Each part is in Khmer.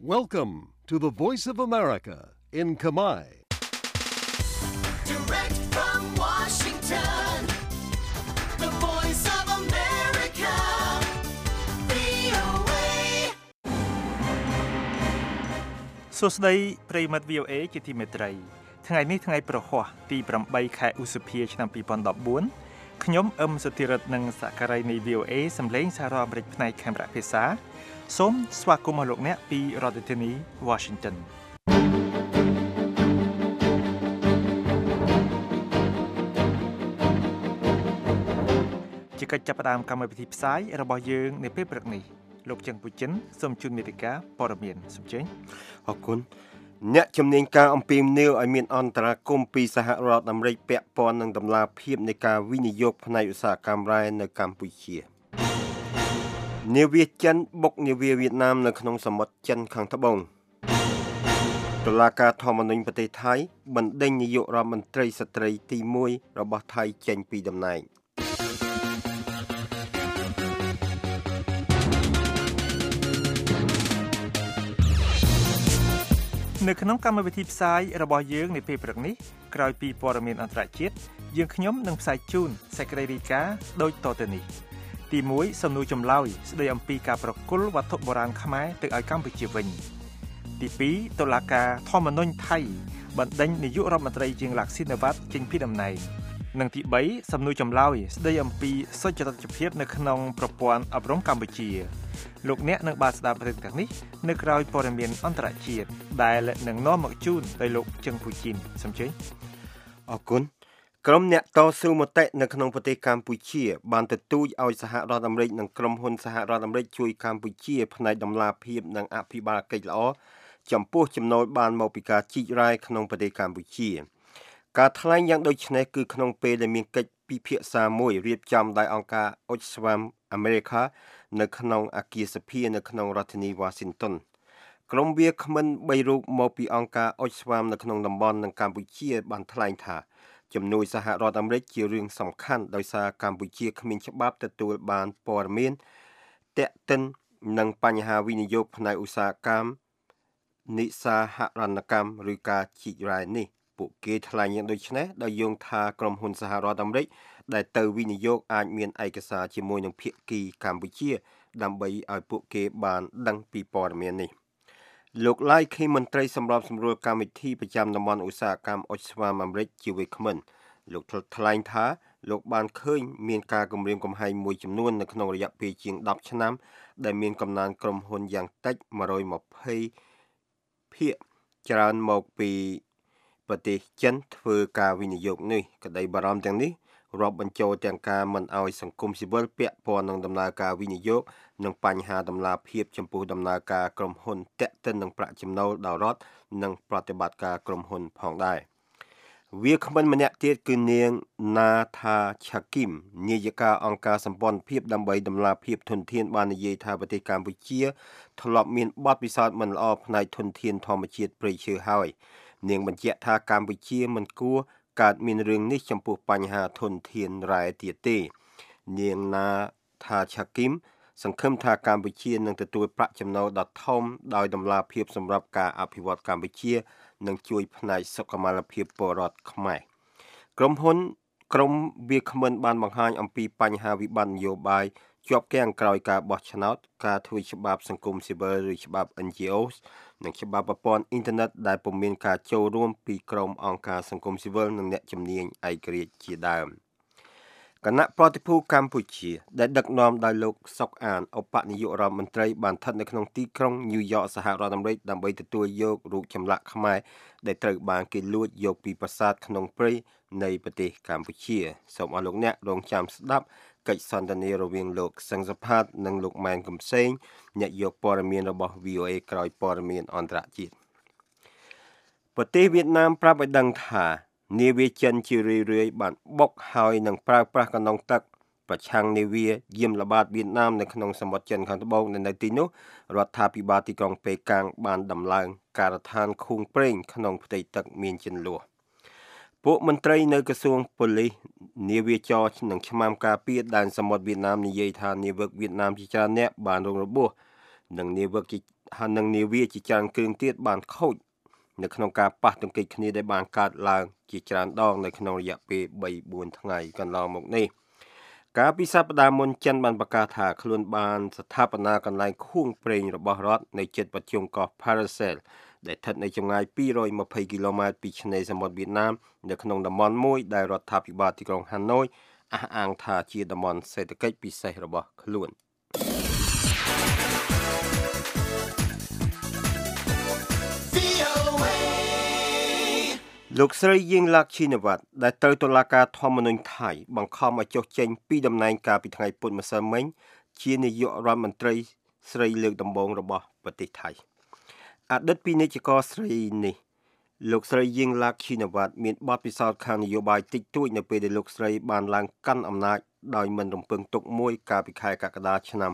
Welcome to the Voice of America in Khmer. Direct from Washington, the Voice of America, VOA. សួស្តីប្រិយមិត្ត VOA ជាទីមេត្រីថ្ងៃនេះថ្ងៃប្រហ័សទី8ខែឧសភាឆ្នាំ2014ខ្ញុំអឹមសុធិរិទ្ធនិងសក្ការ័យនៃ VOA សម្លេងសាររដ្ឋអាមេរិកផ្នែកខេមរៈភាសាសូមស្វាគមន៍លោកអ្នកពីរដ្ឋធានី Washington ជាកិច្ចចាប់ផ្ដើមកម្មវិធីផ្សាយរបស់យើងនៅពេលព្រឹកនេះលោកច័ន្ទពូចិនសូមជូនមេតិការព័ត៌មានសូមជើញអរគុណអ្នកជំនាញការអំពីនីវឲ្យមានអន្តរាគមន៍ពីសហរដ្ឋអាមេរិកពាក់ព័ន្ធនឹងដំណាភាពនៃការវិនិយោគផ្នែកឧស្សាហកម្មរ៉ែនៅកម្ពុជានាវាចិនបុកនាវាវៀតណាមនៅក្នុងសមុទ្រចិនខាងត្បូងតុលាការធម្មនុញ្ញប្រទេសថៃបណ្ដេញនាយករដ្ឋមន្ត្រីស្ត្រីទី1របស់ថៃចេញពីតំណែងនៅក្នុងកម្មវិធីផ្សាយរបស់យើងនៅពេលព្រឹកនេះក្រោយពីព័ត៌មានអន្តរជាតិយើងខ្ញុំនឹងផ្សាយជូនសេចក្តីរាយការណ៍ដូចតទៅនេះទី1សំណួរចម្លើយស្តីអំពីការប្រគល់វត្ថុបុរាណខ្មែរទៅឲ្យកម្ពុជាវិញទី2តុលាការធម្មនុញ្ញថៃបណ្ដេញនាយករដ្ឋមន្ត្រីជាងឡាក់ស៊ីនវ៉ាត់ចេញពីតំណែងនិងទី3សំណួរចម្លើយស្តីអំពីសុចរិតភាពនៅក្នុងប្រព័ន្ធអប់រំកម្ពុជាលោកអ្នកនឹងបានស្ដាប់រឿងទាំងនេះនៅក្រៅព័ត៌មានអន្តរជាតិដែលនឹងនាំមកជូនដោយលោកជឹងពូជីនសូមជើញអរគុណក្រុមអ្នកតស៊ូមតិនៅក្នុងប្រទេសកម្ពុជាបានទទូចឲ្យសហរដ្ឋអាមេរិកនិងក្រុមហ៊ុនសហរដ្ឋអាមេរិកជួយកម្ពុជាផ្នែកដំណាភាពនិងអភិបាលកិច្ចល្អចំពោះចំណូលបានមកពីការជីករ៉ែក្នុងប្រទេសកម្ពុជាការថ្លែងយ៉ាងដូចនេះគឺក្នុងពេលដែលមានកិច្ចពិភាក្សាមួយរៀបចំដោយអង្គការ Oxfam America នៅក្នុងអគារសភានៅក្នុងរដ្ឋធានី Washington ក្រុមវាគ្មិន3រូបមកពីអង្គការ Oxfam នៅក្នុងតំបន់និងកម្ពុជាបានថ្លែងថាជំនួយសហរដ្ឋអាមេរិកជារឿងសំខាន់ដោយសារកម្ពុជាគ្មានច្បាប់ទទួលបានព័ត៌មានទាក់ទិននឹងបញ្ហាវិនិយោគផ្នែកឧស្សាហកម្មនិស្សាហរណកម្មឬការជីករ៉ែនេះពួកគេថ្លែងយ៉ាងដូចនេះដោយយោងថាក្រុមហ៊ុនសហរដ្ឋអាមេរិកដែលទៅវិនិយោគអាចមានឯកសារជាមួយនឹងភាគីកម្ពុជាដើម្បីឲ្យពួកគេបានដឹងពីព័ត៌មាននេះលោកឡៃខេមន្ត្រីសម្របសម្រួលកម្មវិធីប្រចាំតំបន់ឧស្សាហកម្ម Oxfam អាមេរិកជាវាគ្មិនលោកថ្លែងថាលោកបានឃើញមានការគម្រាមកំហែងមួយចំនួននៅក្នុងរយៈពេលជាង10ឆ្នាំដែលមានកំណើនក្រុមហ៊ុនយ៉ាងតិច120ភាគច្រើនមកពីប្រទេសចិនធ្វើការវិនិយោគនេះក្តីបារម្ភទាំងនេះរាប់បញ្ចូលទាំងការមិនឲ្យសង្គមស៊ីវិលពាក់ព័ន្ធនឹងដំណើរការវិនិយោគនិងបញ្ហាដំណាភាពចំពោះដំណើរការក្រុមហ៊ុនទាក់ទិននឹងប្រាក់ចំណូលដល់រដ្ឋនិងប្រតិបត្តិការក្រុមហ៊ុនផងដែរវាគ្មិនម្នាក់ទៀតគឺនាងណាថាឆាគីមនាយិកាអង្គការសម្ព័ន្ធភាពដើម្បីដំណាភាពធនធានបាននិយាយថាប្រទេសកម្ពុជាធ្លាប់មានបទពិសោធន៍មិនល្អផ្នែកធនធានធម្មជាតិព្រៃឈើហើយនាងបញ្ជាក់ថាកម្ពុជាមិនគួរកើតមានរឿងនេះចំពោះបញ្ហាធនធានរ៉ែទៀតទេនាងណាថាឆាគីមសង្ឃឹមថាកម្ពុជានឹងទទួលប្រាក់ចំណូលដ៏ធំដោយដំណាភាពសម្រាប់ការអភិវឌ្ឍកម្ពុជានិងជួយផ្នែកសុខុមាលភាពពលរដ្ឋខ្មែរក្រុមវាគ្មិនបានបង្ហាញអំពីបញ្ហាវិបត្តិនយោបាយជាប់គាំងក្រោយការបោះឆ្នោតការធ្វើច្បាប់សង្គមស៊ីវិលឬច្បាប់ NGOs និងច្បាប់ប្រព័ន្ធអ៊ីនធឺណិតដែលពុំមានការចូលរួមពីក្រុមអង្គការសង្គមស៊ីវិលនិងអ្នកជំនាញឯករាជ្យជាដើមគណៈប្រតិភូកម្ពុជាដែលដឹកនាំដោយលោកសុកអានឧបនាយករដ្ឋមន្ត្រីបានស្ថិតនៅក្នុងទីក្រុងញូវយ៉កសហរដ្ឋអាមេរិកដើម្បីទទួលយករូបចម្លាក់ខ្មែរដែលត្រូវបានគេលួចយកពីប្រាសាទក្នុងព្រៃនៃប្រទេសកម្ពុជាសូមអរលោកអ្នករងចាំស្ដាប់កិច្ចសន្ទនារវាងលោកសឹងសុផាតនិងលោកម៉ែនកំសែងអ្នកយកព័ត៌មានរបស់ VOA ក្រោយព័ត៌មានអន្តរជាតិប្រទេសវៀតណាមប្រាប់ឲ្យដឹងថានាវាចិនជារឿយៗបានបុកហើយនឹងប្រើប្រាស់កណ្ដុងទឹកប្រឆាំងនាវាយាមល្បាតវៀតណាមនៅក្នុងសមុទ្រចិនខាងត្បូងនៅទីនោះរដ្ឋាភិបាលទីក្រុងប៉េកាំងបានដំឡើងការដ្ឋានឃុំប្រេងក្នុងផ្ទៃទឹកមានជន្លោះពួកមន្ត្រីនៅក្រសួងប៉ូលីសនាវាចរនិងឆ្មាំការពារដែនសមុទ្រវៀតណាមនិយាយថានាវិកវៀតណាមជាច្រើនអ្នកបានរងរបួសនិងនាវិកហើយនឹងនាវាជាច្រើនគ្រឿងទៀតបានខូចនៅក្នុងការប៉ះទង្គិចគ្នាដែលបានកើតឡើងជាច្រើនដងនៅក្នុងរយៈពេល 3-4 ថ្ងៃកន្លងមកនេះកាលពីសប្តាហ៍មុនចិនបានប្រកាសថាខ្លួនបានស្ថាបនាកន្លែងខួងប្រេងរបស់រដ្ឋនៅជិតប្រជុំកោះ Paracel ដែលស្ថិតនៅចម្ងាយ220គីឡូម៉ែត្រពីឆ្នេរសមុទ្រវៀតណាមនៅក្នុងតំបន់មួយដែលរដ្ឋាភិបាលទីក្រុងហាណូយអះអាងថាជាតំបន់សេដ្ឋកិច្ចពិសេសរបស់ខ្លួនលោកស្រីយៀងឡាក់ឈីណាវ៉ាត់ដែលត្រូវតុលាការធម្មនុញ្ញថៃបង្ខំឲ្យចុះចេញពីតំណែងកាលពីថ្ងៃពុធម្សិលមិញជានាយករដ្ឋមន្ត្រីស្រីលើកដំបូងរបស់ប្រទេសថៃអតីតពាណិជ្ជករស្រីនេះលោកស្រីយៀងឡាក់ឈីណាវ៉ាត់មានបទពិសោធន៍ខាងនយោបាយតិចតួចនៅពេលដែលលោកស្រីបានឡើងកាន់អំណាចដោយមិនរំពឹងទុកមួយកាលពីខែកក្កដាឆ្នាំ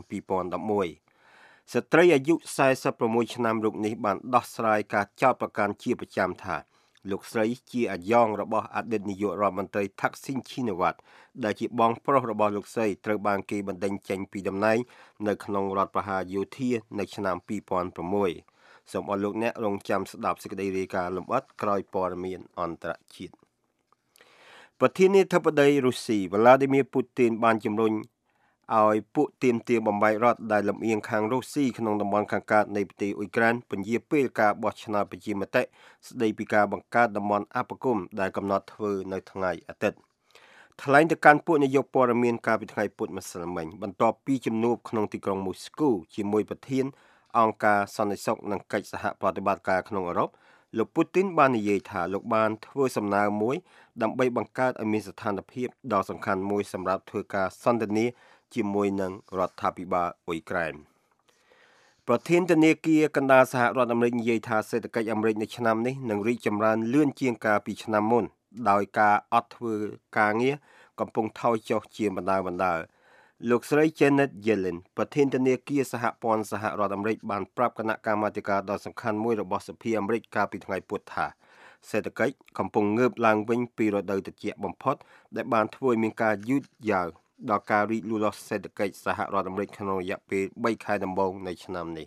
2011ស្ត្រីអាយុ46ឆ្នាំរូបនេះបានដោះស្រាយការចោទប្រកាន់ជាប្រចាំថាលោកស្រីជាអាយ៉ងរបស់អតីតនាយករដ្ឋមន្ត្រីថាក់ស៊ីនឈីណាវ៉ាត់ដែលជាបងប្រុសរបស់លោកស្រីត្រូវបានគេបណ្តេញចេញពីតំណែងនៅក្នុងរដ្ឋប្រហារយោធានៅឆ្នាំ2006សូមអរលោកអ្នករងចាំស្ដាប់សេចក្តីរាយការណ៍លម្អិតក្រោយព័ត៌មានអន្តរជាតិប្រធានាធិបតីរុស្ស៊ី Vladimir Putin បានជំរុញឲ្យពួកទាមទារបំបីរដ្ឋដែលលំអៀងខាងរុស្ស៊ីក្នុងតំបន់ខាងកើតនៃប្រទេសអ៊ុយក្រែនពន្យាពេលការបោះឆ្នោតប្រជាមតិស្ដីពីការបង្កើតតំបន់អភិគមដែលកំណត់ធ្វើនៅថ្ងៃអាទិត្យថ្លែងទៅកាន់ពួកនាយកព័ត៌មានកាលពីថ្ងៃពុធម្សិលមិញបន្ទាប់ពីជំនួបក្នុងទីក្រុងមូស្គូជាមួយប្រធានអង្គការសន្តិសុខនិងកិច្ចសហប្រតិបត្តិការក្នុងអឺរ៉ុបលោកពូទីនបាននិយាយថាលោកបានធ្វើសំណើមួយដើម្បីបង្កើតឲ្យមានស្ថានភាពដ៏សំខាន់មួយសម្រាប់ធ្វើការសន្ទនាជាមួយនឹងរដ្ឋាភិបាលអ៊ុយក្រែនប្រធានធនាគារកណ្ដាលសហរដ្ឋអាមេរិកនិយាយថាសេដ្ឋកិច្ចអាមេរិកនៅឆ្នាំនេះនឹងរីកចម្រើនលឿនជាងកាលពីឆ្នាំមុនដោយការអត់ធ្វើការងារកំពុងថយចុះជាបណ្ដើរលោកស្រី Janet Yellen ប្រធានធនាគារសហព័ន្ធសហរដ្ឋអាមេរិកបានប្រាប់គណៈកម្មាធិការដ៏សំខាន់មួយរបស់សភាអាមេរិកកាលពីថ្ងៃពុធថាសេដ្ឋកិច្ចកំពុងងើបឡើងវិញពីរដូវត្រជាក់បំផុតដែលបានធ្វើឲ្យមានការយឺតយ៉ាវដល់ការរីកលូតលាស់សេដ្ឋកិច្ចសហរដ្ឋអាមេរិកក្នុងរយៈពេល3ខែដំបូងនៃឆ្នាំនេះ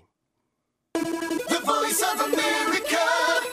The Voice of America,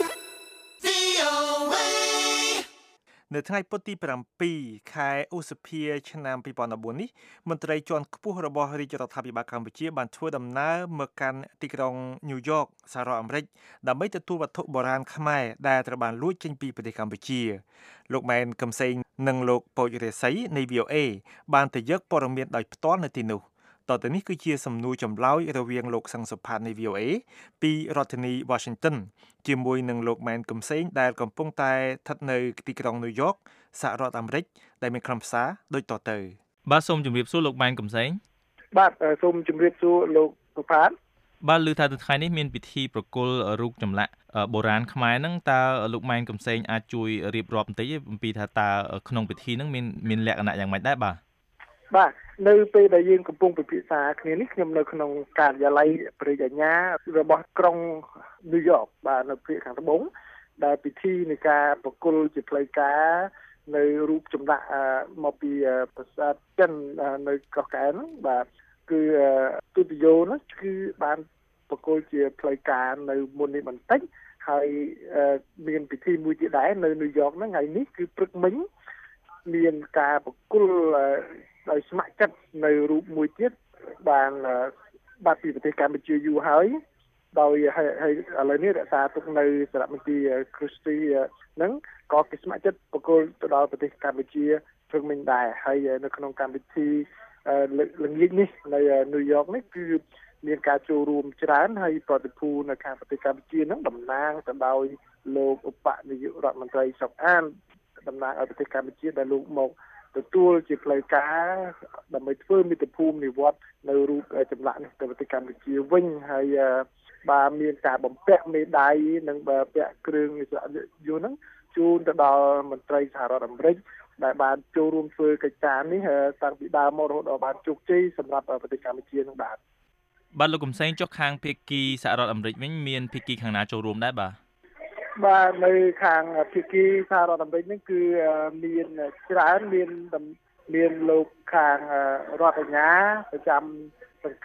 VOA នៅថ្ងៃពុធទី7ខែឧសភាឆ្នាំ2014នេះមន្ត្រីជាន់ខ្ពស់របស់រាជរដ្ឋាភិបាលកម្ពុជាបានធ្វើដំណើរមកកាន់ទីក្រុងញូវយ៉កសហរដ្ឋអាមេរិកដើម្បីទទួលវត្ថុបុរាណខ្មែរដែលត្រូវបានលួចចេញពីប្រទេសកម្ពុជាលោកម៉ែនកំសែងនិងលោកពូចរាសីនៃ VOA បានទៅយកព័ត៌មានដោយផ្ទាល់នៅទីនោះតទៅនេះគឺជាសំណួរចម្លើយរវាងលោកសង្សុផាតនៃ VOA ពីរដ្ឋធានី Washington ជាមួយនឹងលោកម៉ែនកំសែងដែលកំពុងតែស្ថិតនៅទីក្រុងញូវយ៉កសហរដ្ឋអាមេរិកដែលមានខ្លឹមសារដូចតទៅបាទសូមជម្រាបសួរលោកម៉ែនកំសែងបាទសូមជម្រាបសួរលោកសុផាតបាទឮថាថ្ងៃនេះមានពិធីប្រគល់រូបចម្លាក់បុរាណខ្មែរហ្នឹងតើលោកម៉ែនកំសែងអាចជួយរៀបរាប់បន្តិចអំពីថាតើក្នុងពិធីហ្នឹងមានលក្ខណៈយ៉ាងម៉េចដែរបាទនៅពេលដែលយើងកំពុងពិភាក្សាគ្នានេះខ្ញុំនៅក្នុងការិយាល័យព្រះរាជអាជ្ញារបស់ក្រុងញូវយ៉កបាទនៅភាគខាងត្បូងដែលពិធីនៃការប្រគល់ជាផ្លូវការនៅរូបចម្លាក់មកពីប្រាសាទចិននៅកោះកែនបាទគឺទូតយោនោះគឺបានប្រគល់ជាផ្លូវការនៅមុននេះបន្តិចហើយមានពិធីមួយទៀតដែរនៅញូវយ៉កហ្នឹងថ្ងៃនេះគឺព្រឹកមិញមានការប្រគល់ដោយស្ម័គ្រចិត្តនៅរូបមួយទៀតបានបាត់ពីប្រទេសកម្ពុជាយូរហើយដោយហើយឥឡូវនេះរក្សាទុកនៅសារមន្ទីរ Christie ហ្នឹងក៏គេស្ម័គ្រចិត្តប្រគល់ទៅដល់ប្រទេសកម្ពុជាព្រឹកមិញដែរហើយនៅក្នុងកម្មវិធីល្ងាចនេះនៅញូវយ៉កនេះគឺមានការចូលរួមច្រើនហើយប្រតិភូនៅខាងប្រទេសកម្ពុជាហ្នឹងតំណាងទៅដោយលោកឧបនាយករដ្ឋមន្ត្រីសុកអានតំណាងឲ្យប្រទេសកម្ពុជាដែលលោកមកទទួលជាផ្លូវការដើម្បីធ្វើមាតុភូមិនិវត្តនៅរូបចម្លាក់នេះទៅប្រទេសកម្ពុជាវិញហើយបាទមានការបំពាក់មេដាយនិងពាក់គ្រឿងយន្តហ្នឹងជូនទៅដល់មន្ត្រីសហរដ្ឋអាមេរិកដែលបានចូលរួមធ្វើកិច្ចការនេះតាំងពីដើមមករហូតដល់បានជោគជ័យសម្រាប់ប្រទេសកម្ពុជានឹងបាទលោកកំសែងចុះខាងភាគីសហរដ្ឋអាមេរិកវិញមានភាគីខាងណាចូលរួមដែរបាទនៅខាងភាគីសហរដ្ឋអាមេរិកនេះគឺមានច្រើនមានលោកខាងរដ្ឋអាជ្ញាប្រចាំសង្កាត់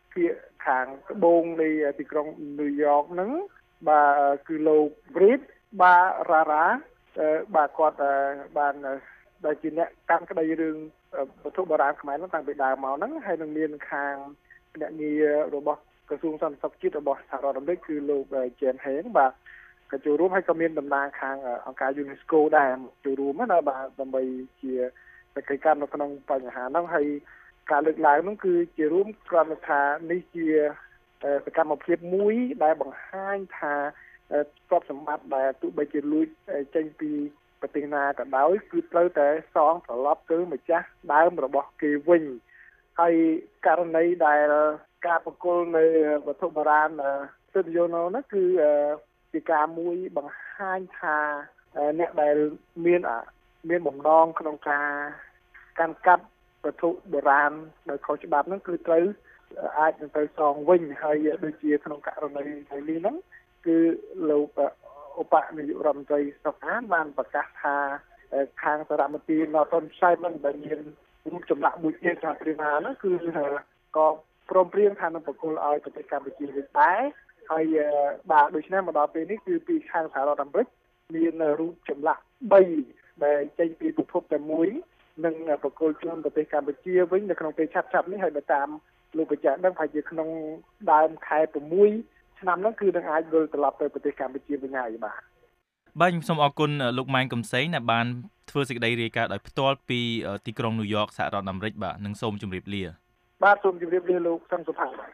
ភាគខាងត្បូងនៃទីក្រុងញូវយ៉កហ្នឹងបាទគឺលោក Brit Barara បាទគាត់បានដែលជាអ្នកកាន់ក្តីរឿងវត្ថុបុរាណខ្មែរហ្នឹងតាំងពីដើមមកហ្នឹងហើយនឹងមានខាងអ្នកងាររបស់ក្រសួងសន្តិសុខជាតិរបស់សហរដ្ឋអាមេរិកគឺលោក James Heng បាទក៏ចូលរួមហើយក៏មានតំណាងខាងអង្គការ UNESCO ដែរចូលរួមណាបាទដើម្បីជាសកម្មនៅក្នុងបញ្ហាហ្នឹងហើយការលើកឡើងហ្នឹងគឺជារួមគ្រាន់តែថានេះជាសកម្មភាពមួយដែលបង្ហាញថាទ្រព្យសម្បត្តិដែលទោះបីជាលួចចេញពីប្រទេសណាក៏ដោយគឺត្រូវតែសងត្រឡប់ទៅម្ចាស់ដើមរបស់គេវិញហើយករណីដែលការបង្កល់នៅវត្ថុបុរាណស្ទូឌីយោនោះគឺជាការមួយបង្ហាញថាអ្នកដែលមានបំណងក្នុងការកាន់កាប់វត្ថុបុរាណដោយខុសច្បាប់ហ្នឹងគឺត្រូវអាចនឹងទៅសងវិញហើយដូចជាក្នុងករណីនេះហ្នឹងគឺលោកឧបនាយករដ្ឋមន្ត្រីសុខអានបានប្រកាសថាខាងសារមន្ត្រី Norton Simon ដែលមានរូបចម្លាក់មួយទៀតថាព្រាណាហ្នឹងគឺក៏ព្រមព្រៀងថានឹងប្រគល់ឲ្យប្រទេសកម្ពុជាវិញដែរហើយបាទដូច្នេះមកដល់ពេលនេះគឺពីខាងសហរដ្ឋអាមេរិកមានរូបចម្លាក់3ដែលចេញពីពិភពតែមួយនឹងប្រគល់ជូនប្រទេសកម្ពុជាវិញនៅក្នុងពេលឆាប់ៗនេះហើយបើតាមលោកបញ្ជាក់ដឹងថាជាក្នុងដើមខែ6ឆ្នាំហ្នឹងគឺនឹងអាចវិលត្រឡប់ទៅប្រទេសកម្ពុជាវិញហើយបាទខ្ញុំសូមអរគុណលោកម៉ែនកំសែងដែលបានធ្វើសេចក្តីរាយការណ៍ដោយផ្ទាល់ពីទីក្រុងញូវយ៉កសហរដ្ឋអាមេរិកបាទនិងសូមជម្រាបលាបាទសូមជម្រាបលាលោកសង្ឃសុផាបាទ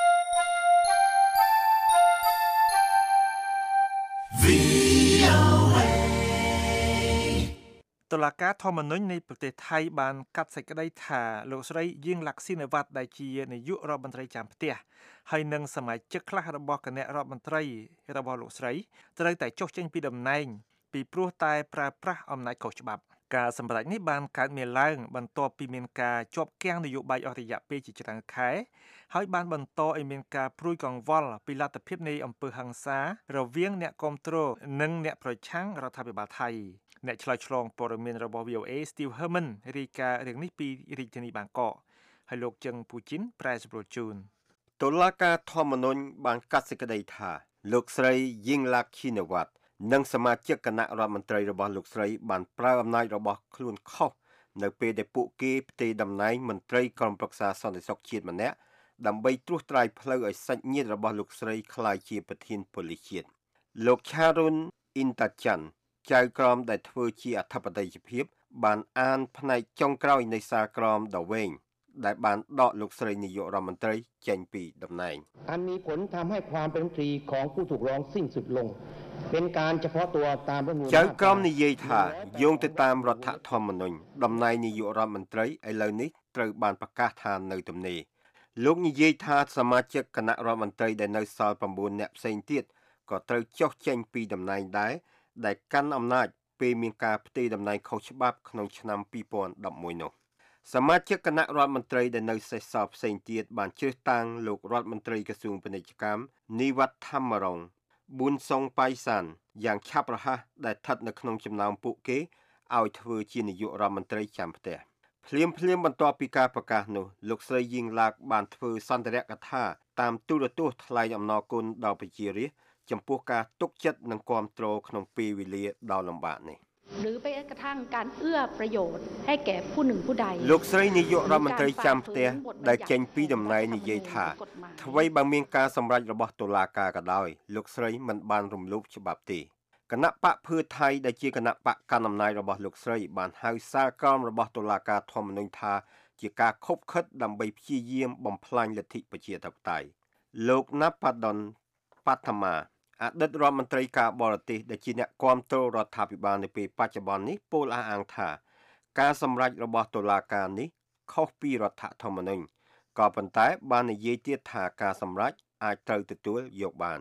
តុលាការធម្មនុញ្ញនៃប្រទេសថៃបានកាត់សេចក្តីថាលោកស្រីយៀង ឡាក់ស៊ីនវ៉ាត់ដែលជានាយករដ្ឋមន្ត្រីចាំផ្ទះហើយនិងសមាជិកខ្លះរបស់គណៈរដ្ឋមន្ត្រីរបស់លោកស្រីត្រូវតែចុះចេញពីតំណែងពីព្រោះតែប្រើប្រាស់អំណាចខុសច្បាប់ការសម្រេចនេះបានកើតមានឡើងបន្ទាប់ពីមានការជាប់គាំងនយោបាយអស់រយៈពេលជាច្រើនខែហើយបានបន្តឲ្យមានការព្រួយកង្វល់ពីលទ្ធភាពនៃអំពើហិង្សារវាងអ្នកគាំទ្រនិងអ្នកប្រឆាំងរដ្ឋាភិបាលថៃអ្នកឆ្លើយឆ្លងព័ត៌មានរបស់ VOA Steve Herman រាយការណ៍រឿងនេះពីរាជធានីបាងកកហើយលោកជឹងពូជីនប្រែសម្រួលជូនតុលាការធម្មនុញ្ញបានកាត់សេចក្តីថាលោកស្រីយីង ឡាក់ឈីនវ៉ាត់និងសមាជិកគណៈរដ្ឋមន្ត្រីរបស់លោកស្រីបានប្រើអំណាចរបស់ខ្លួនខុសនៅពេលដែលពួកគេផ្ទេរតំណែងមន្ត្រីក្រុមប្រឹក្សាសន្តិសុខជាតិម្នាក់ដើម្បីត្រួសត្រាយផ្លូវឲ្យសាច់ញាតិរបស់លោកស្រីក្លាយជាប្រធានប៉ូលីសជាតិលោក Charun Intachan ចៅក្រមដែលធ្វើជាអធិបតីភាពបានអានផ្នែកចុងក្រោយនៃសារក្រមដ៏វែងដែលបានដកលោកស្រីនាយករដ្ឋមន្ត្រីចេញពីតំណែងมีผลทำให้ความเป็นรัฐมนตรีของผู้ถูกร้องสิ้นสุดลงเป็นการเฉพาะตัวตามรัฐธรรมนูญចៅក្រមនិយាយថាយោងទៅតាមរដ្ឋធម្មនុញ្ញតំណែងនាយករដ្ឋមន្ត្រីឥឡូវនេះត្រូវបានប្រកាសថានៅទំនេរលោកនិយាយថាសមាជិកគណៈរដ្ឋមន្ត្រីដែលនៅសល់9នាក់ផ្សេងទៀតក៏ត្រូវចុះចេញពីតំណែងដែរដែលកាន់អំណាចពេលមានការផ្ទេរតំណែងខុសច្បាប់ក្នុងឆ្នាំ2011នោះសមាជិកគណៈរដ្ឋមន្ត្រីដែលនៅសេសសល់ផ្សេងទៀតបានជ្រើសតាំងលោករដ្ឋមន្ត្រីក្រសួងពាណិជ្ជកម្មនីវ៉ាត់ ថាម៉ារង ប៊ុនសុងប៉ៃសានយ៉ាងឆាប់រហ័សដែលស្ថិតនៅក្នុងចំណោមពួកគេឲ្យធ្វើជានាយករដ្ឋមន្ត្រីចាំផ្ទះភ្លាមបន្ទាប់ពីការប្រកាសនោះលោកស្រីយីងឡាក់បានធ្វើសន្ទរកថាតាមទូរទស្សន៍ថ្លែងអំណរគុណដល់ប្រជារាស្ត្រចំពោះការទុកចិត្តនិងគាំទ្រក្នុងពេលវេលាដ៏លំបាកនេះหรือไปกระทั่งการเอื้อประโยชน์ให้แก่ผู้หนึ่งผู้ใดលោកស្រីនាយករដ្ឋមន្ត្រីចាំផ្ទះដែលចេញពីតំណែងនិយាយថាអ្វីបើមានការសម្រេចរបស់តុលាការក៏ដោយលោកស្រីមិនបានរំលោភច្បាប់ទេគណៈបកភឿថៃដែលជាគណៈបកកណ្ដាលអំណាចរបស់លោកស្រីបានហៅសារក្រមរបស់តុលាការធម្មនុញ្ញថាជាការខົບខិតដើម្បីព្យាយាមបំផ្លាញលទ្ធិប្រជាធិបតេយ្យលោកណាប៉ាដុនប៉ាថាម៉ាអតីតរដ្ឋមន្ត្រីការបរទេសដែលជាអ្នកគាំទ្ររដ្ឋាភិបាលនៅពេលបច្ចុប្បន្ននេះពោលអះអាងថាការសម្រេចរបស់តុលាការនេះខុសពីរដ្ឋធម្មនុញ្ញក៏ប៉ុន្តែបាននិយាយទៀតថាការសម្រេចអាចត្រូវទទួលយកបាន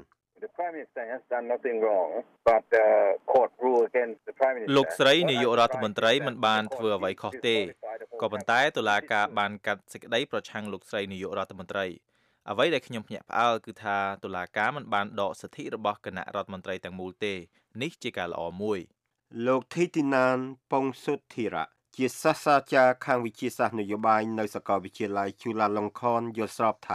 លោកស្រីនាយករដ្ឋមន្ត្រីមិនបានធ្វើអ្វីខុសទេក៏ប៉ុន្តែតុលាការបានកាត់សេចក្តីប្រឆាំងលោកស្រីនាយករដ្ឋមន្ត្រីអ្វីដែលខ្ញុំភ្ញាក់ផ្អើលគឺថាតុលាការមិនបានដកសិទ្ធិរបស់គណៈរដ្ឋមន្ត្រីទាំងមូលទេនេះជាការល្អមួយលោកធីទីណានប៉ុងសុធិរៈជាសាស្ត្រាចារ្យខាងវិទ្យាសាស្ត្រនយោបាយនៅសាកលវិទ្យាល័យជូឡាឡុងខនយល់ស្របថា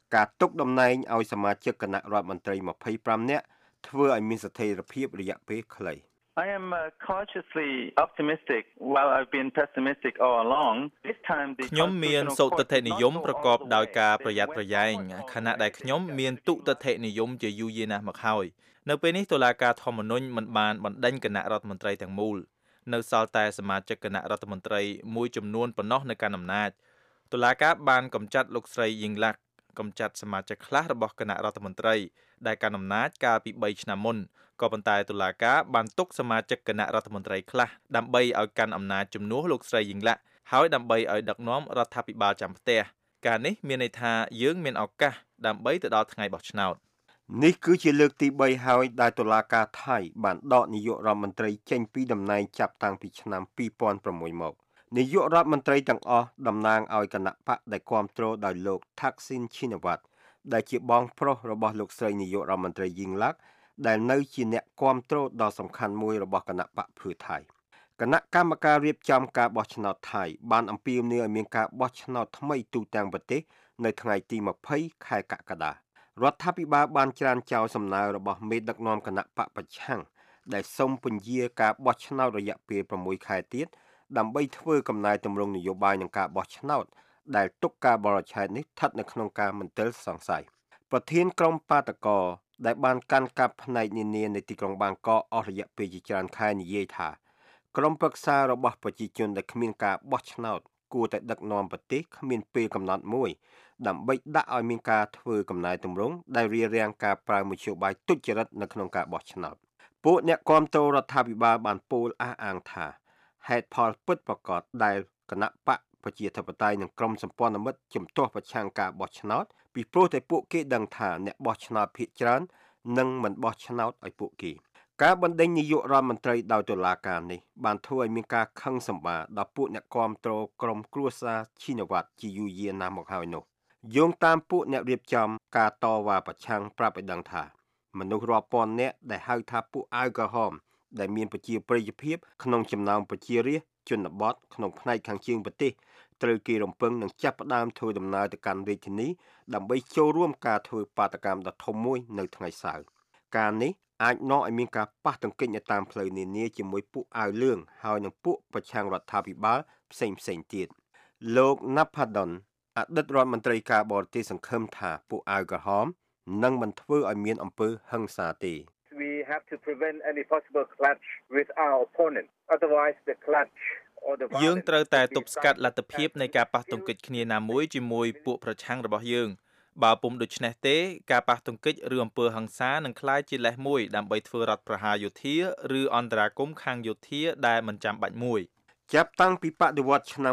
ការទុកតំណែងឲ្យសមាជិកគណៈរដ្ឋមន្ត្រី25នាក់ធ្វើឲ្យមានស្ថិរភាពរយៈពេលខ្លី I am cautiously optimistic while I've been pessimistic all along. This time the ខ្ញុំមានសុទិដ្ឋិនិយមប្រកបដោយការប្រយ័ត្នប្រយែងខណៈដែលខ្ញុំមានទុតិដ្ឋិនិយមជាយូរយារណាស់មកហើយនៅពេលនេះតុលាការធម្មនុញ្ញមិនបានបណ្ដេញគណៈរដ្ឋមន្ត្រីទាំងមូលនៅសល់តែសមាជិកគណៈរដ្ឋមន្ត្រីមួយចំនួនប៉ុណ្ណោះនៅកាន់អំណាចតុលាការបានកម្ចាត់លោកស្រីយីងឡាក់កម្ចាត់សមាជិកខ្លះរបស់គណៈរដ្ឋមន្ត្រីដែលកាន់អំណាចកាលពី3ឆ្នាំមុនក៏ប៉ុន្តែតុលាការបានទុកសមាជិកគណៈរដ្ឋមន្ត្រីខ្លះដើម្បីឲ្យកាន់អំណាចជំនួសលោកស្រីយីងឡាក់ហើយដើម្បីឲ្យដឹកនាំរដ្ឋាភិបាលចាំផ្ទះការនេះមានន័យថាយើងមានឱកាសដើម្បីទៅដល់ថ្ងៃបោះឆ្នោតនេះគឺជាលើកទី3ហើយដែលតុលាការថៃបានដកនាយករដ្ឋមន្ត្រីចេញពីតំណែងចាប់តាំងពីឆ្នាំ2006មកនាយករដ្ឋមន្ត្រីទាំងអស់តំណាងឲ្យគណៈបកដែលគ្រប់គ្រងដោយលោក Thaksin Shinawatra ដែលជាបងប្រុសរបស់លោកស្រីនាយករដ្ឋមន្ត្រីយីងឡាក់ដែលនៅជាអ្នកគ្រប់គ្រងដ៏សំខាន់មួយរបស់គណៈបកភឿថៃគណៈកម្មការរៀបចំការបោះឆ្នោតថៃបានអំពាវនាវឲ្យមានការបោះឆ្នោតថ្មីទូទាំងប្រទេសនៅថ្ងៃទី20ខែកក្កដារដ្ឋាភិបាលបានច្រានចោលសំណើរបស់មេដឹកនាំគណៈបកប្រឆាំងដែលសុំពន្យាការបោះឆ្នោតរយៈពេល6ខែទៀតដើម្បីធ្វើកំណែទម្រង់នយោបាយនឹងការបោះឆ្នោតដែលទុកការបរិច្ឆេទនេះស្ថិតនៅក្នុងការមន្ទិលសង្ស័យប្រធានក្រុមបាតកោដែលបានកាន់កាប់ផ្នែកនានានៃទីក្រុងបាងកកអស់រយៈពេលជាច្រើនខែនិយាយថាក្រុមប្រឹក្សារបស់ប្រជាជនដែលគ្មានការបោះឆ្នោតគួរតែដឹកនាំប្រទេសគ្មានពេលកំណត់មួយដើម្បីដាក់ឲ្យមានការធ្វើកំណែទម្រង់ដែលរារាំងការប្រើមធ្យោបាយទុច្ចរិតនៅក្នុងការបោះឆ្នោតពួកអ្នកគាំទ្ររដ្ឋាភិបាលបានពោលអះអាងថាហេតុផលពិតប្រាកដដែលគណៈបកប្រជាធិបតេយ្យនិងក្រុមសម្ព័ន្ធមិត្តជំទាស់ប្រឆាំងការបោះឆ្នោតពីព្រោះតែពួកគេដឹងថាអ្នកបោះឆ្នោតភាគច្រើននឹងមិនបោះឆ្នោតឲ្យពួកគេការបណ្ដេញនាយករដ្ឋមន្ត្រីដោយតុលាការនេះបានធ្វើឲ្យមានការខឹងសម្បារដល់ពួកអ្នកគាំទ្រក្រុមគ្រួសារឈីណាវ៉ាត់ជាយូរយារណាស់មកហើយនោះយោងតាមពួកអ្នករៀបចំការតវ៉ាប្រឆាំងប្រាប់ឲ្យដឹងថាមនុស្សរាប់ពាន់នាក់ដែលហៅថាពួកអាវក្រហមដែលមានប្រជាប្រិយភាពក្នុងចំណោមប្រជារាស្ត្រជនបទក្នុងផ្នែកខាងជើងប្រទេសត្រូវគេរំពឹងនឹងចាប់ផ្ដើមធ្វើដំណើរទៅកាន់រាជធានីដើម្បីចូលរួមការធ្វើបាតកម្មដ៏ធំមួយនៅថ្ងៃសៅរ៍ការនេះអាចនាំឲ្យមានការប៉ះទង្គិចនៅតាមផ្លូវនានាជាមួយពួកអាវលឿងហើយនឹងពួកប្រឆាំងរដ្ឋាភិបាលផ្សេងទៀតលោក Napadon អតីតរដ្ឋមន្ត្រីការបរទេសសង្ឃឹមថាពួកអាវក្រហមនឹងមិនធ្វើឲ្យមានអំពើហិង្សាទេ We have to prevent any possible clash with our opponent otherwise the clash or the យើងត្រូវតែទប់ស្កាត់លទ្ធភាពនៃការប៉ះទង្គិចគ្នាណាមួយជាមួយពួកប្រឆាំងរបស់យើងបើពុំដូច្នេះទេការប៉ះទង្គិចឬអំពើហិង្សានឹងក្លាយជាលេសមួយដើម្បីធ្វើរដ្ឋប្រហារយោធាឬអន្តរាគមន៍ខាងយោធាដែលមិនចាំបាច់មួយចាប់តាំងពីបដិវត្តន៍ឆ្នាំ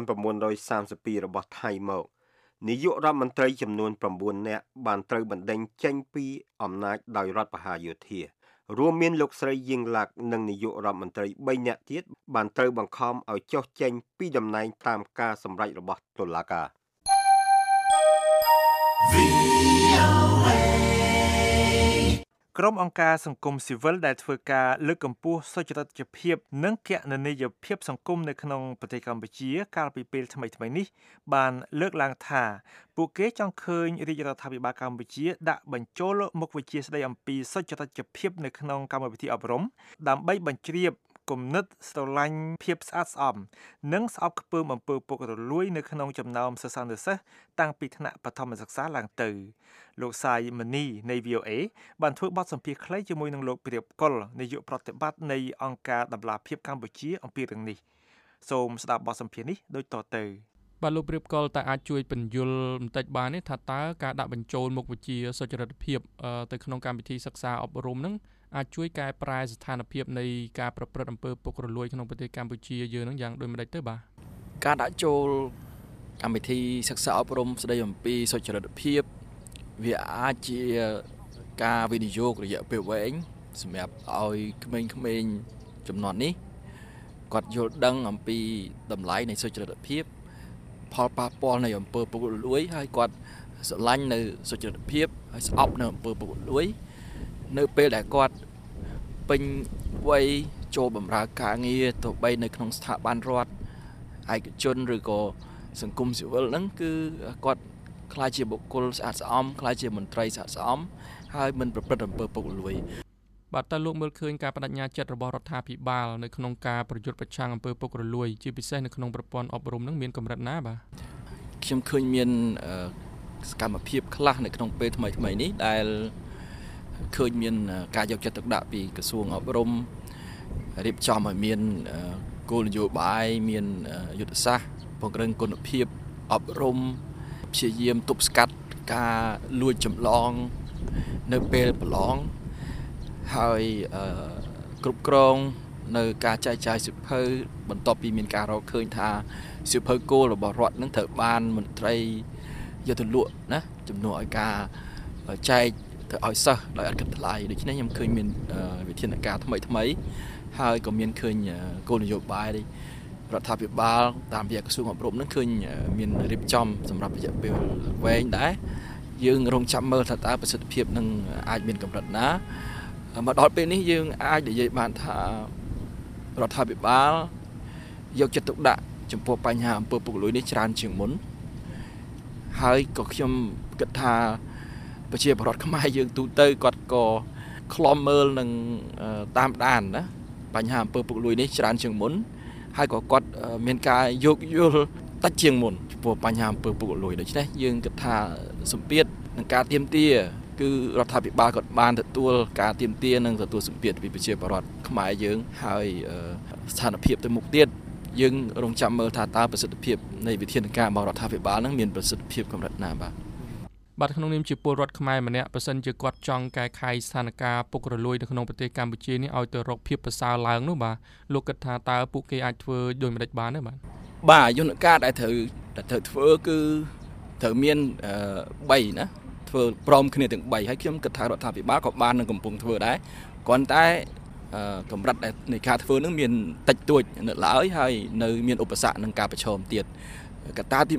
1932របស់ថៃមកនាយករដ្ឋមន្ត្រីចំនួន9នាក់បានត្រូវបណ្ដេញចេញពីអំណាចដោយរដ្ឋប្រហារយោធារួមមានលោកស្រីយីងឡាក់និងនាយករដ្ឋមន្ត្រី3នាក់ទៀតបានត្រូវបង្ខំឲ្យចុះចេញពីតំណែងតាមការសម្រេចរបស់តុលាការក្រុមអង្គការសង្គមស៊ីវិលដែលធ្វើការលើកកម្ពស់សុចរិតភាពនិងគណនេយ្យភាពសង្គមនៅក្នុងប្រទេសកម្ពុជាកាលពីពេលថ្មីៗនេះបានលើកឡើងថាពួកគេចង់ឃើញរាជរដ្ឋាភិបាលកម្ពុជាដាក់បញ្ចូលមុខវិជ្ជាស្តីអំពីសុចរិតភាពនៅក្នុងកម្មវិធីអប់រំដើម្បីបញ្ជ្រាបគំនិតស្រឡាញ់ភាពស្អាតស្អំនិងស្អប់ខ្ពើមអំពើពុករលួយនៅក្នុងចំណោមសិស្សានុសិស្សតាំងពីថ្នាក់បឋមសិក្សាឡើងទៅលោកសាយមនីនៃ VOA បានធ្វើបទសម្ភាសន៍ខ្លីជាមួយនឹងលោកព្រាបកុលនាយកប្រតិបត្តិនៃអង្គការតម្លាភាពកម្ពុជាអំពីរឿងនេះសូមស្ដាប់បទសម្ភាសន៍នេះដូចតទៅបាទលោកព្រាបកុលតើអាចជួយពន្យល់បន្តិចបានទេថាតើការដាក់បញ្ចូលមុខវិជ្ជាសុចរិតភាពទៅក្នុងកម្មវិធីសិក្សាអប់រំហ្នឹងអាចជួយកែប្រែស្ថានភាពនៃការប្រព្រឹត្តអំពើពុករលួយក្នុងប្រទេសកម្ពុជាយើងនឹងយ៉ាងដូចម្តេចទៅបាទការដាក់ចូលកម្មវិធីសិក្សាអប់រំស្តីអំពីសុចរិតភាពវាអាចជាការវិនិយោគរយៈពេលវែងសម្រាប់ឲ្យក្មេងៗជំនាន់នេះគាត់យល់ដឹងអំពីតម្លៃនៃសុចរិតភាពផលប៉ះពាល់នៃអំពើពុករលួយហើយគាត់ស្រឡាញ់នៅសុចរិតភាពហើយស្អប់នៅអំពើពុករលួយនៅពេលដែលគាត់ពេញវ័យចូលបម្រើការងារទោះបីនៅក្នុងស្ថាប័នរដ្ឋឯកជនឬក៏សង្គមស៊ីវិលហ្នឹងគឺគាត់ខ្លាចជាបុគ្គលស្អាតស្អំខ្លាចជាមន្ត្រីស្អាតស្អំហើយមិនប្រព្រឹត្តអំពើពុករលួយបាទតើលោកមើលឃើញការបដិញ្ញាចិត្តរបស់រដ្ឋាភិបាលនៅក្នុងការប្រយុទ្ធប្រឆាំងអំពើពុករលួយជាពិសេសនៅក្នុងប្រព័ន្ធអប់រំនឹងមានកម្រិតណាបាទខ្ញុំឃើញមានសកម្មភាពខ្លះនៅក្នុងពេលថ្មីនេះដែលឃើញមានការយកចិត្តទុកដាក់ពីក្រសួងអប់រំរៀបចំឲ្យមានគោលនយោបាយមានយុទ្ធសាស្ត្រពង្រឹងគុណភាពអប់រំព្យាយាមទប់ស្កាត់ការលួចចម្លងនៅពេលប្រឡងហើយគ្រប់គ្រងនៅការចែកចាយសៀវភៅបន្ទាប់ពីមានការរកឃើញថាសៀវភៅគោលរបស់រដ្ឋនឹងត្រូវបានមន្ត្រីយកទៅលក់ណាជំនួសឲ្យការចែកទៅឲ្យសិស្សដោយអត់គិតថ្លៃដូច្នេះខ្ញុំឃើញមានវិធានការថ្មីហើយក៏មានឃើញគោលនយោបាយរដ្ឋាភិបាលតាមរយៈក្រសួងអប់រំនឹងឃើញមានរៀបចំសម្រាប់រយៈពេលវែងដែរយើងរងចាំមើលថាតើប្រសិទ្ធភាពនឹងអាចមានកម្រិតណាមកដល់ពេលនេះយើងអាចនិយាយបានថារដ្ឋាភិបាលយកចិត្តទុកដាក់ចំពោះបញ្ហាអំពើពុករលួយនេះច្រើនជាងមុនហើយក៏ខ្ញុំគិតថាប្រជាពលរដ្ឋខ្មែរយើងទូទៅគាត់ក៏ខ្លំមើលនឹងតាមដានណាបញ្ហាអំពើពុករលួយនេះច្រើនជាងមុនហើយក៏គាត់មានការយោគយល់តិចជាងមុនចំពោះបញ្ហាអំពើពុករលួយដូច្នេះយើងគិតថាសម្ពាធនឹងការទាមទារគឺរដ្ឋាភិបាលគាត់បានទទួលការទាមទារនិងទទួលសម្ពាធពីប្រជាពលរដ្ឋខ្មែរយើងហើយស្ថានភាពទៅមុខទៀតយើងរងចាំមើលថាតើប្រសិទ្ធភាពនៃវិធានការរបស់រដ្ឋាភិបាលនឹងមានប្រសិទ្ធភាពកម្រិតណាបាទក្នុងនាមជាពលរដ្ឋខ្មែរម្នាក់បើសិនជាគាត់ចង់កែខៃស្ថានភាពពុករលួយនៅក្នុងប្រទេសកម្ពុជានេះឲ្យទៅរកភាពប្រសើរឡើងនោះបាទលោកគិតថាតើពួកគេអាចធ្វើដូចម្តេចបានទេបាទយន្តការដែលត្រូវធ្វើគឺត្រូវមាន3ណាធ្វើព្រមគ្នាទាំង3ហើយខ្ញុំគិតថារដ្ឋាភិបាលក៏បាននឹងកំពុងធ្វើដែរគ្រាន់តែកម្រិតនៃការធ្វើនឹងមានតិចតួចនៅឡើយហើយនៅមានឧបសគ្គនឹងការប្រឈមទៀតកត្តាទី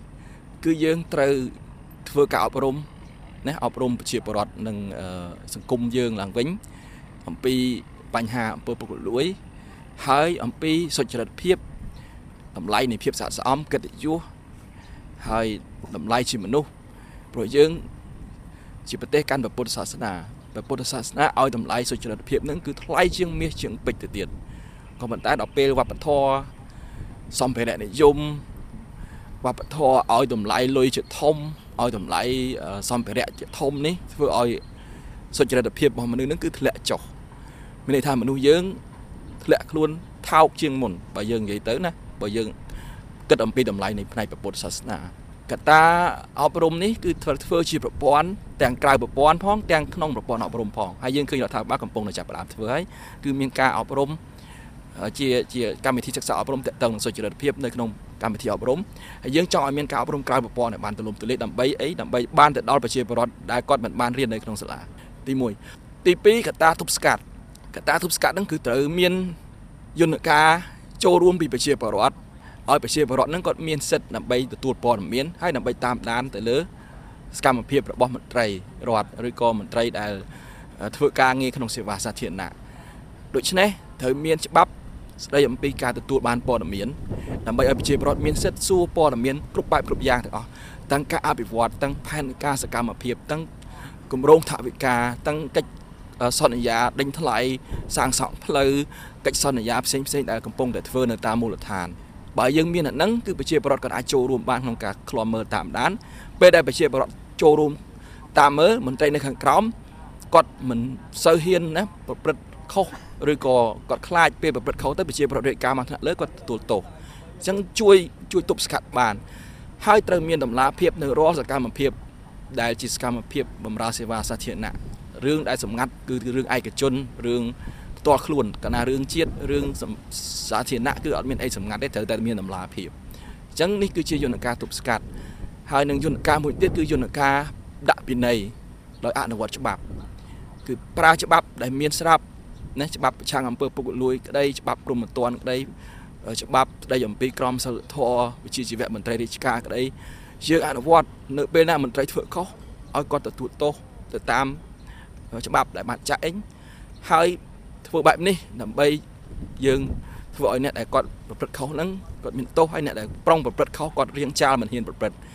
1គឺយើងត្រូវធ្វើការអប់រំណាអប់រំប្រជាពលរដ្ឋនិងសង្គមយើងឡើងវិញអំពីបញ្ហាអំពើពុករលួយហើយអំពីសុចរិតភាពតម្លៃនៃភាពស្អាតស្អំកិត្តិយសហើយតម្លៃជាមនុស្សព្រោះយើងជាប្រទេសកាន់ពុទ្ធសាសនាឲ្យតម្លៃសុចរិតភាពនឹងគឺថ្លៃជាងមាសជាងពេជ្រទៅទៀតក៏ប៉ុន្តែដល់ពេលវប្បធម៌សម្ភារៈនិយមវប្បធម៌ឲ្យតម្លៃលុយជាធំឲ្យតម្លៃសម្ភារៈជាធំនេះធ្វើឲ្យសុចរិតភាពរបស់មនុស្សនឹងគឺធ្លាក់ចុះមានន័យថាមនុស្សយើងធ្លាក់ខ្លួនថោកជាងមុនបើយើងនិយាយទៅណាបើយើងគិតអំពីតម្លៃនៃផ្នែកពុទ្ធសាសនាកត្តាអប់រំនេះគឺធ្វើជាប្រព័ន្ធទាំងក្រៅប្រព័ន្ធផងទាំងក្នុងប្រព័ន្ធអប់រំផងហើយយើងឃើញរដ្ឋាភិបាលកំពុងតែចាប់ផ្ដើមធ្វើហើយគឺមានការអប់រំជាកម្មវិធីសិក្សាអប់រំទាក់ទងនឹងសុចរិតភាពនៅក្នុងកម្មវិធីអប់រំហើយយើងចង់ឲ្យមានការអប់រំក្រៅប្រព័ន្ធឲ្យបានទូលំទូលាយដើម្បីបានទៅដល់ប្រជាពលរដ្ឋដែលគាត់មិនបានរៀននៅក្នុងសាលាទី1ទី2កត្តាទប់ស្កាត់ហ្នឹងគឺត្រូវមានយន្តការចូលរួមពីប្រជាពលរដ្ឋឲ្យប្រជាពលរដ្ឋហ្នឹងគាត់មានសិទ្ធិដើម្បីទទួលព័ត៌មានហើយដើម្បីតាមដានទៅលើសកម្មភាពរបស់មន្ត្រីរដ្ឋឬក៏មន្ត្រីដែលធ្វើការងារក្នុងសេវាសាធារណៈដូច្នេះត្រូវមានច្បាប់ស្ដីអំពីការទទួលបានព័ត៌មានដើម្បីឲ្យប្រជាពលរដ្ឋមានសិទ្ធិសួរព័ត៌មានគ្រប់បែបគ្រប់យ៉ាងទាំងអស់ទាំងការអភិវឌ្ឍទាំងផែនការសកម្មភាពទាំងគម្រោងថវិកាទាំងកិច្ចសន្យាដេញថ្លៃសាងសង់ផ្លូវកិច្ចសន្យាផ្សេងដែលកំពុងតែធ្វើនៅតាមមូលដ្ឋានបើយើងមានអាហ្នឹងគឺប្រជាពលរដ្ឋក៏អាចចូលរួមបានក្នុងការឃ្លាំមើលតាមដានពេលដែលប្រជាពលរដ្ឋចូលរួមតាមមើលមន្ត្រីនៅខាងក្រោមគាត់មិនសូវហ៊ានណាប្រព្រឹត្តខុសឬក៏គាត់ខ្លាចពេលប្រព្រឹត្តខុសទៅប្រជាពលរដ្ឋរាជការមកថ្នាក់លើគាត់ទទួលទោសអញ្ចឹងជួយទប់ស្កាត់បានហើយត្រូវមានតម្លាភាពនៅរាល់សកម្មភាពដែលជាសកម្មភាពបម្រើសេវាសាធារណៈរឿងដែលសម្ងាត់គឺរឿងឯកជនរឿងផ្ទាល់ខ្លួនកាលណារឿងជាតិរឿងសាធារណៈគឺអត់មានអីសម្ងាត់ទេត្រូវតែមានតម្លាភាពអញ្ចឹងនេះគឺជាយន្តការទប់ស្កាត់ហើយនឹងយន្តការមួយទៀតគឺយន្តការដាក់ពិន័យដោយអនុវត្តច្បាប់គឺប្រើច្បាប់ដែលមានស្រាប់ណាច្បាប់ប្រឆាំងអំពើពុករលួយក្តីច្បាប់ព្រហ្មទណ្ឌក្តីច្បាប់ស្តីអំពីក្រមសីលធម៌វិជ្ជាជីវៈមន្ត្រីរាជការក្តីយើងអនុវត្តនៅពេលណាមន្ត្រីធ្វើខុសឲ្យគាត់ទទួលទោសទៅតាមច្បាប់ដែលបានចាក់អេងហើយធ្វើបែបនេះដើម្បីយើងធ្វើឲ្យអ្នកដែលគាត់ប្រព្រឹត្តខុសហ្នឹងគាត់មានទោសហើយអ្នកដែលប្រុងប្រព្រឹត្តខុសគាត់រៀងចាលមិនហ៊ានប្រព្រឹត្តអញ្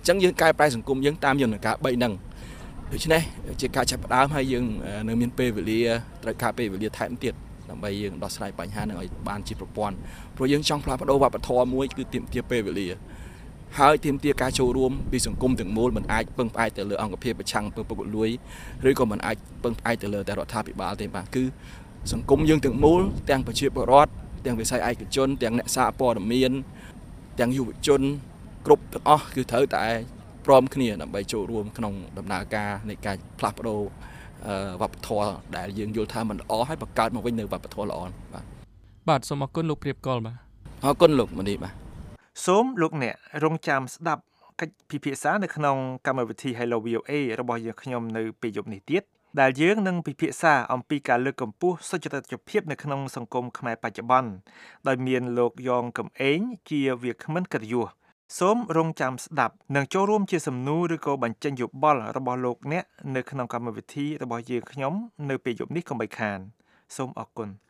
ចឹងយើងកែប្រែសង្គមយើងតាមយន្តការ3ហ្នឹងដូច្នេះជាការចាប់ផ្ដើមហើយយើងនៅមានពេលវេលាត្រូវការពេលវេលាថែមទៀតដើម្បីយើងដោះស្រាយបញ្ហានឹងឲ្យបានជាប្រព័ន្ធព្រោះយើងចង់ផ្លាស់ប្ដូរវប្បធម៌មួយគឺទាមទារពេលវេលាហើយទាមទារការចូលរួមពីសង្គមទាំងមូលមិនអាចពឹងផ្អែកទៅលើអង្គភាពប្រឆាំងពើពុករលួយឬក៏មិនអាចពឹងផ្អែកទៅលើតែរដ្ឋាភិបាលទេបាទគឺសង្គមយើងទាំងមូលទាំងប្រជាពលរដ្ឋទាំងវិស័យឯកជនទាំងអ្នកសារព័ត៌មានទាំងយុវជនគ្រប់ទាំងអស់គឺត្រូវតែព្រមគ្នាដើម្បីចូលរួមក្នុងដំណើរការនៃការផ្លាស់ប្ដូរវប្បធម៌ដែលយើងយល់ថាมันល្អហើយបង្កើតមកវិញនៅវប្បធម៌ល្អបាទសូមអរគុណលោកព្រាបកលបាទអរគុណលោកមនីបាទសូមលោកអ្នករងចាំស្ដាប់កិច្ចពិភាក្សានៅក្នុងកម្មវិធី Hello VOA របស់យើងខ្ញុំនៅពេលយប់នេះទៀតដែលយើងនឹងពិភាក្សាអំពីការលើកកម្ពស់សុចរិតភាពនៅក្នុងសង្គមខ្មែរបច្ចុប្បន្នដោយមានលោកយ៉ងកំឯងជាវាគ្មិនកិត្តិយសសូមរងចាំស្ដាប់និងចូលរួមជាសំណួរឬក៏បញ្ចេញយោបល់របស់លោកអ្នកនៅក្នុងកម្មវិធីរបស់យើងខ្ញុំនៅពេលយប់នេះកុំបីខានសូមអរគុណ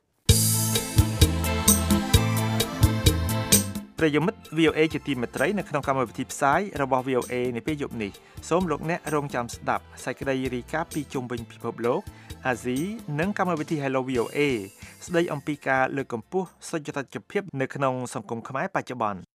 ប្រិយមិត្ត VOA ជាទីមេត្រីនៅក្នុងកម្មវិធីផ្សាយរបស់ VOA នៅពេលយប់នេះសូមលោកអ្នករងចាំស្ដាប់សេចក្តីរាយការណ៍ពីជុំវិញពិភពលោកអាស៊ីនិងកម្មវិធី Hello VOA ស្ដីអំពីការលើកកម្ពស់សុចរិតភាពនៅក្នុងសង្គមខ្មែរបច្ចុប្បន្ន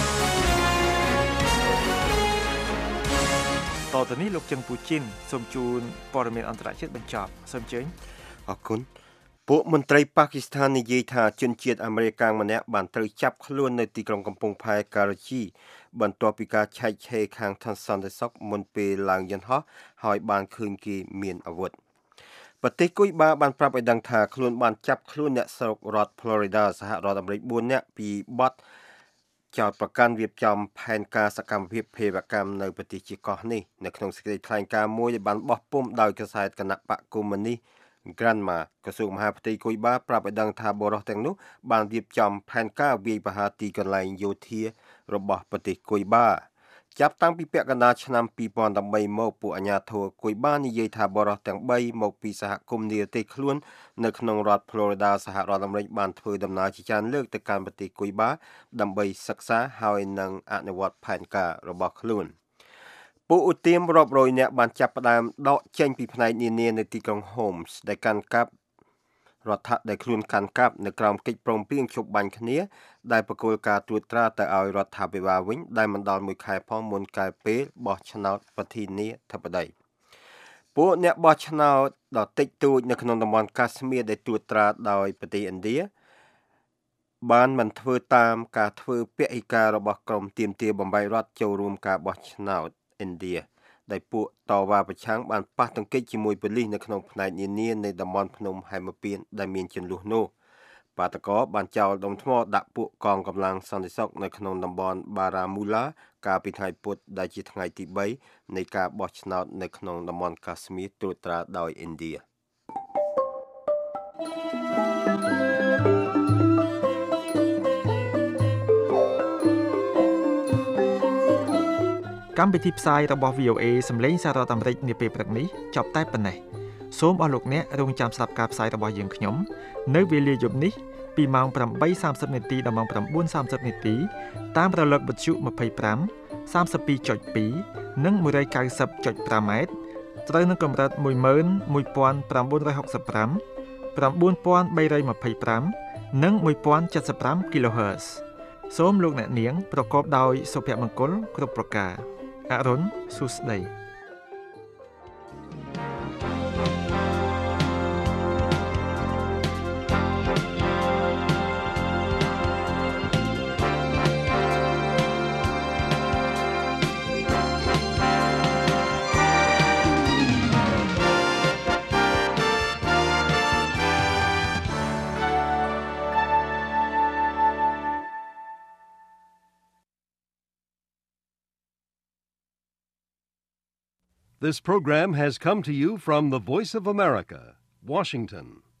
តទៅនេះលោកជឹងពូជីនសូមជូនព័ត៌មានអន្តរជាតិបញ្ចប់សូមអញ្ជើញអរគុណពួកមន្ត្រីប៉ាគីស្ថាននិយាយថាជនជាតិអាមេរិកម្នាក់បានត្រូវចាប់ខ្លួននៅទីក្រុងកំពង់ផែការ៉ាជីបន្ទាប់ពីការឆែកឆេរខាងឋានសន្តិសុខមុនពេលឡើងយន្តហោះហើយបានឃើញគេមានអាវុធប្រទេសគុយបាបានប្រាប់ឲ្យដឹងថាខ្លួនបានចាប់ខ្លួនអ្នកស្រុករដ្ឋ Florida សហរដ្ឋអាមេរិក4នាក់ពីបទចោទប្រកាន់រៀបចំផែនការសកម្មភាពភេរវកម្មនៅប្រទេសជាកោះនេះនៅក្នុងសេចក្តីថ្លែងការណ៍មួយដែលបានបោះពុម្ពដោយកាសែតគណៈបកកុម្មុយនីស Granma ក្រសួងមហាផ្ទៃគុយបាប្រាប់ឲ្យដឹងថាបរិសុទ្ធទាំងនោះបានរៀបចំផែនការវាយប្រហារទីកន្លែងយោធារបស់ប្រទេសគុយបាចាប់តាំងពីពាក់កណ្ដាលឆ្នាំ2013មកពួកអាជ្ញាធរគុយបានិយាយថាបរិសុទ្ធទាំង3មកពីសហគមន៍និរទេសខ្លួននៅក្នុងរដ្ឋ Florida សហរដ្ឋអាមេរិកបានធ្វើដំណើរជាច្រើនលើកទៅកាន់ប្រទេសគុយបាដើម្បីសិក្សាហើយនិងអនុវត្តផែនការរបស់ខ្លួនពួកឧទាមរាប់រយនាក់បានចាប់ផ្ដើមដកចេញពីផ្នែកនានានៅទីក្រុង Homs ដែលកាន់កាប់រដ្ឋដែលខ្លួនកាន់កាប់នៅក្រោមកិច្ចព្រមព្រៀងជប់បាញ់គ្នាដែលបកគោលការត្រួតត្រាទៅឲ្យរដ្ឋាភិបាលវិញដែលមិនដល់មួយខែផងមុនកាលពេលបោះឆ្នោតប្រធានាធិបតីពួកអ្នកបោះឆ្នោតដ៏តិចតួចនៅក្នុងតំបន់កាស្មៀរដែលត្រួតត្រាដោយប្រទេសឥណ្ឌាបានមិនធ្វើតាមការធ្វើពហិការរបស់ក្រមទាមទារបំបីរដ្ឋចូលរួមការបោះឆ្នោតឥណ្ឌាដែលពួកតវ៉ាប្រឆាំងបានប៉ះទង្គិចជាមួយប៉ូលីសនៅក្នុងផ្នែកនានានៃតំបន់ភ្នំហែមពៀនដែលមានជម្លោះនោះបាតកោបានចោលដុំថ្មដាក់ពួកកងកម្លាំងសន្តិសុខនៅក្នុងតំបន់បារ៉ាមូឡាកាលពីថ្ងៃពុធដែលជាថ្ងៃទី3នៃការបោះឆ្នោតនៅក្នុងតំបន់កាស្មៀរត្រួតត្រាដោយឥណ្ឌាកម្មវិធីផ្សាយរបស់ VOA សម្លេងសហរដ្ឋអាមេរិកនាពេលព្រឹកនេះចប់តែប៉ុណ្ណេះសូមអរលោកអ្នករងចាំស្ដាប់ការផ្សាយរបស់យើងខ្ញុំនៅវេលាយប់នេះពីម៉ោង 8:30 នាទីដល់ម៉ោង 9:30 នាទីតាមរលកវិទ្យុ 25 32.2 និង 190.5 ម៉ែត្រត្រូវនឹងកម្រិត 11965 9325 និង 1075 kHz សូមលោកអ្នកនាងប្រកបដោយសុភមង្គលគ្រប់ប្រការអរុនសុស្ដី This program has come to you from the Voice of America, Washington.